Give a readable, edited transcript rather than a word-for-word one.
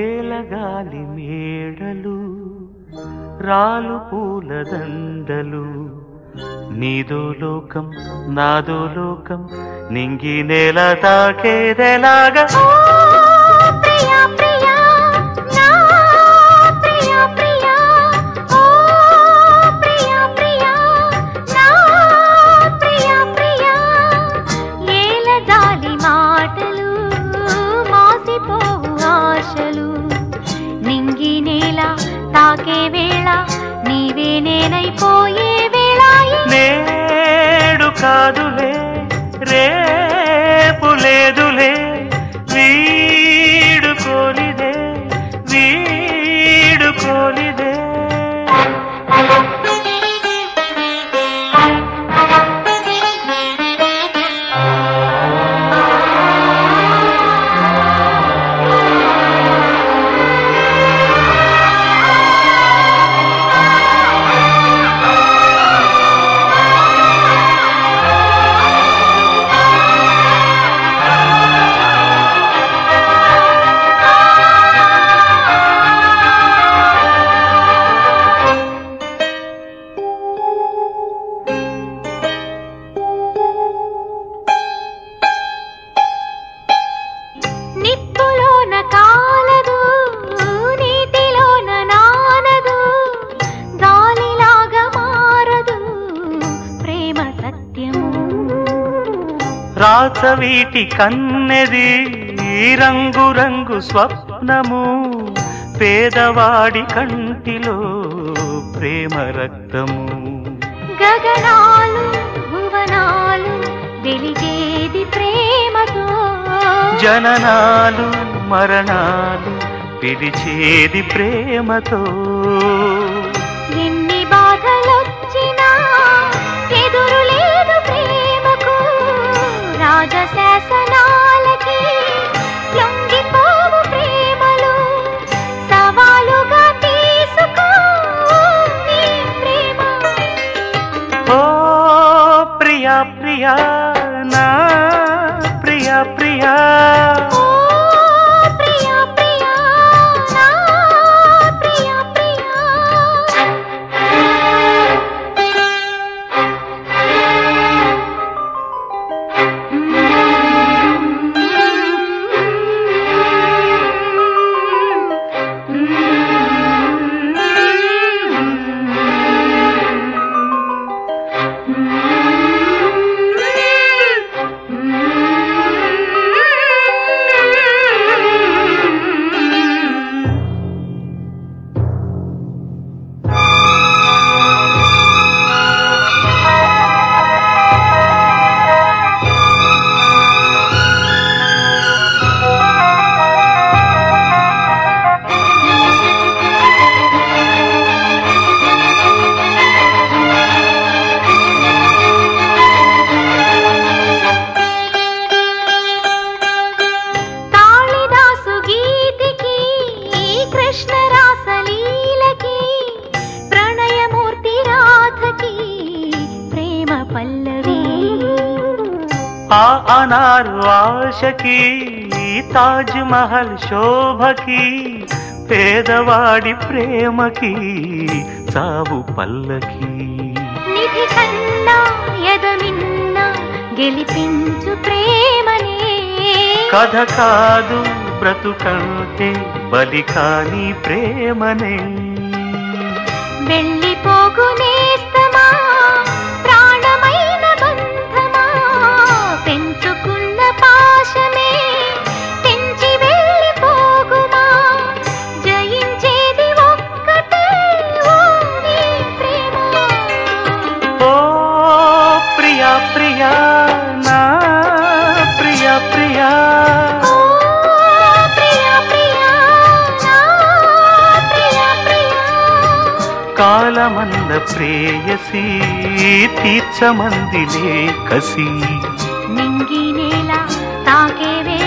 వేలగాలి మేడలు రాలు పూల దండలు నీదో లోకం నాదో లోకం నింగి నేల తాకేదెలాగా నింగి నేల తాకే వేళ నీవే నేనైపోయే వేళ నేడు కాదులే రేపు లేదులే వీడుకోలిదే వీడుకోలిదే రాచవీటి కన్నెది రంగు రంగు స్వప్నము పేదవాడి కంటిలో ప్రేమ రక్తము గగనాలు భువనాలు వెలిగేది ప్రేమతో జననాలు మరణాలు పిలిచేది ప్రేమతో ఎన్ని బాధలొచ్చినా ఎదురు లేదు ప్రేమకు రాజశాసనాలకి లొంగిపోవు ప్రేమలు సవాలుగా తీసుకో నీ ప్రేమ ఓ ప్రియా ప్రియా నా ప్రియా ప్రియా ఆ అనారు ఆశకి తాజ్ మహల్ శోభకి పేదవాడి ప్రేమకి సావు పల్లకి నిధి కన్నా ఎదమిన్న గెలిపించు ప్రేమనే కథ కాదు బ్రతుకంటే బలి కాని ప్రేమనే వెళ్ళిపోగునేస్తమా ప్రాణమైన బంధమా పెంచుకున్న పాశమే తెంచి వెళ్ళిపోగుమా జయించేది ఒక్కటే నీ ప్రేమ ఓ ప్రియా ప్రియా నా ప్రియా ప్రియా కాలమన్న ప్రేయసి తీర్చమందిలే కసి నింగి నేల తాకే